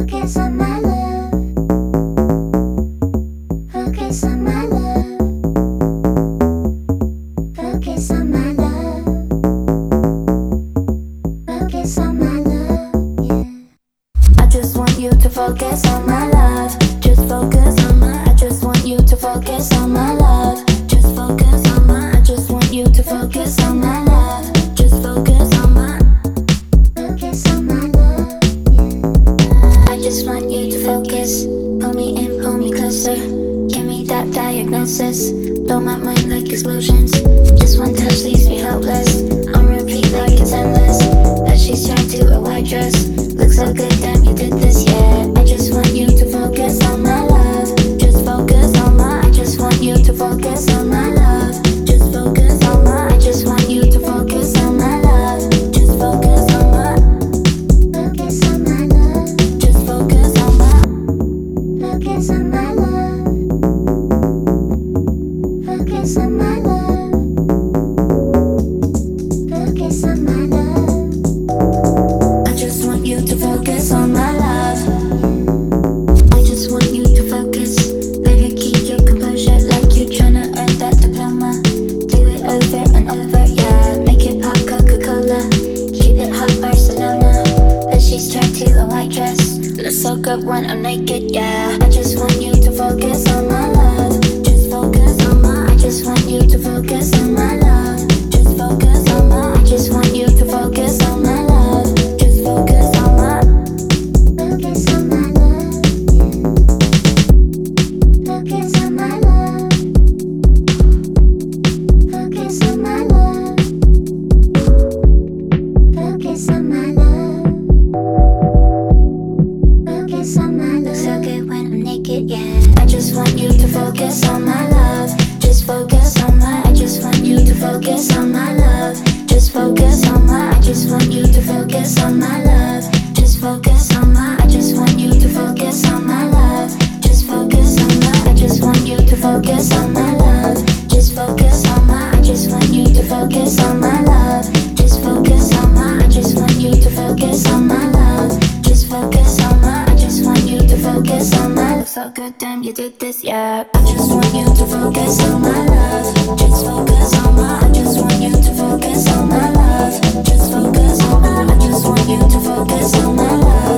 Focus on my love. Focus on my love. Focus on my love. Focus on my love, yeah. I just want you to focus on my love. Just focus on my. I just want you to focus on my love. Just focus on my. I just want you to focus on my love. Just focus on my. Focus on my love, yeah. I just want you to focus. Pull me in, pull me closer. Give me that diagnosis. Blow my mind like explosions. Just one touch leaves me helpless. On repeat like it's endless. But she's turned to a white dress. Looks so good, damn you did this, yeah. I just want you to focus on my love. Just focus on my. I just want you to focus on my love. Just focus on my. I just want you to focus on my love. Just focus on my. Focus on my love. Just focus on my. Focus on my love. Focus on my love. Focus on my love. I just want you to focus on my love. I just want you to focus. Baby, keep your composure like you're tryna earn that diploma. Do it over and over, yeah. Make it pop Coca-Cola. Keep it hot Barcelona. But she's turned to a white dress. Looks so good when I'm naked, yeah. I just want you to focus on my love. Just focus on my. I just want you to focus on my love. Just focus on my. I just want you to focus on my love. Just focus on my. Focus on my love, yeah. Focus on my love. Focus on my love. Focus on my love. Focus on my love. Looks so good when I'm naked, yeah. I just want you to focus on my love. Just focus on my. I just want you to focus on my love. Just focus on my. I just want you to focus on my love. Just focus on my. I just want you to focus on my love. Just focus on my. I just want you to focus on my love. Just focus on my. I just want you to focus on my love. Just focus on my. I just want you to focus on my love. Just focus on my. I just want you to focus on my. Looks so good, damn you did this, yeah. I just want you to focus on my love. Just focus on my. I just want you to focus on my love. Just focus on my. I just want you to focus on my love.